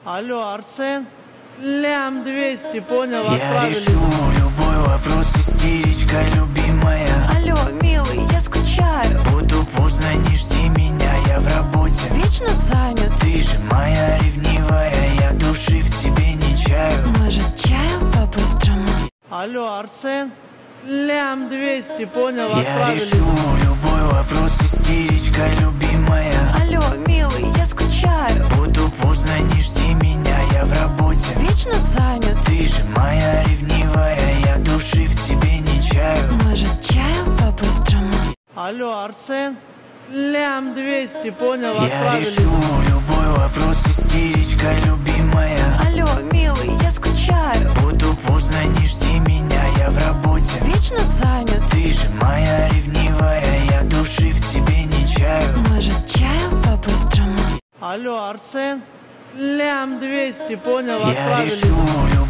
Алло, Арсен? Лям 200, понял, Я отправили. решу любой вопрос, истеричка любимая. Алло, милый, я скучаю. Буду поздно, не жди меня, я в работе. Вечно занят. Ты же моя ревнивая, я души в тебе не чаю. Может, чаю по-быстрому? Алло, Арсен? Лям 200, понял, Я отправили. решу любой вопрос, истеричка любимая. Алло, милый, я скучаю. Буду поздно, не жди меня, я в работе. Вечно занят. Ты же моя ревнивая, я души в тебе не чаю. Может, чаю по-быстрому? Алло, Арсен? Лям 200, понял, Я отправили. решу любой вопрос, истеричка любимая. Алло, милый, я скучаю. Буду поздно, не жди меня, я в работе. Вечно занят. Ты же моя ревнивая, я души в тебе не чаю. Может, чаю по-быстрому? Алло, Арсен? Лям 200, понял, Я отправили. решу